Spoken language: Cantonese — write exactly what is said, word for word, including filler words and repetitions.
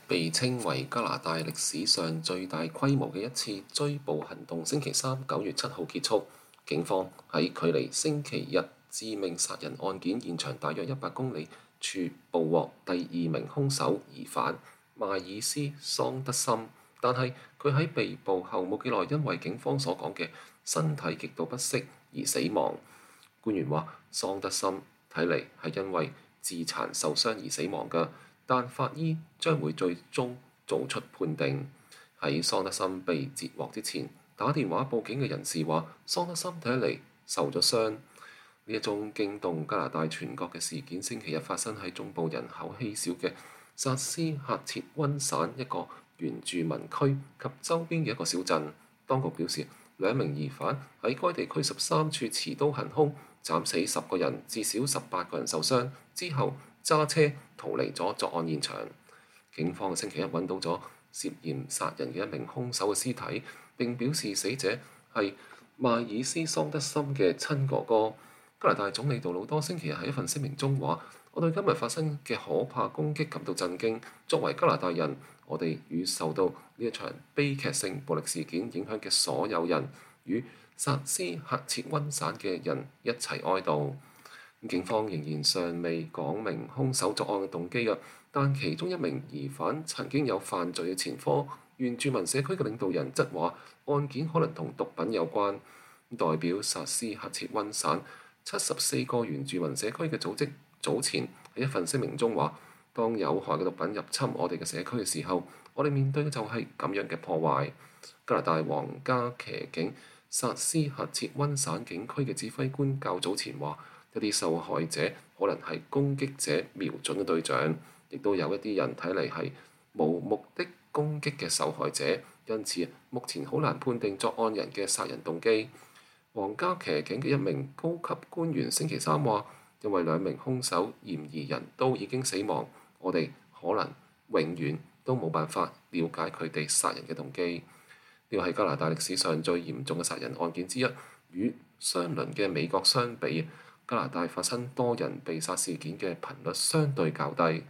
被稱為加拿大歷史上最大規模嘅一次追捕行動，星期三九月七號結束。警方喺距離星期日致命殺人案件現場大約一百公里處捕獲第二名兇手疑犯邁爾斯桑德森，但係佢喺被捕後冇幾耐，因為警方所講嘅身體極度不適而死亡。官員話，桑德森睇嚟係因為自殘受傷而死亡㗎，但法醫將會最終做出判定。喺桑德森被截獲之前，打電話報警嘅人士話，桑德森睇嚟受咗傷。呢一宗驚動加拿大全國嘅事件，星期日發生喺中部人口稀少嘅薩斯喀徹溫省一個原住民區及周邊嘅一個小鎮。當局表示，兩名疑犯喺該地區十三處持刀行兇，斬死十個人，至少十八個人受傷，之後揸車逃離咗作案現場。警方星期一揾到咗涉嫌殺人嘅一名兇手嘅屍體，並表示死者係邁爾斯桑德森嘅親哥哥。加拿大總理杜魯多星期日喺一份聲明中話，我對今日發生嘅可怕攻擊感到震驚。作為加拿大人，我哋與受到呢一場悲劇性暴力事件影響嘅所有人，與薩斯喀徹溫省嘅人一齊哀悼。警方仍然尚未講明兇手作案嘅動機嘅，但其中一名疑犯曾經有犯罪嘅前科。原住民社區嘅領導人則話，案件可能同毒品有關。代表薩斯喀徹溫省七十四個原住民社區嘅組織早前喺一份聲明中話，當有害嘅毒品入侵我哋嘅社區嘅時候，我哋面對嘅就係咁樣嘅破壞。加拿大皇家騎警薩斯喀徹溫省警區嘅指揮官較早前話，一啲受害者可能係攻擊者瞄準嘅對象，亦都有一啲人睇嚟係無目的攻擊嘅受害者，因此目前好難判定作案人嘅殺人動機。皇家騎警嘅一名高級官員星期三話，因為兩名兇手嫌疑人都已經死亡，我哋可能永遠都冇辦法了解佢哋殺人嘅動機。呢個係加拿大歷史上最嚴重嘅殺人案件之一，與相鄰嘅美國相比，加拿大發生多人被殺事件嘅頻率相對較低。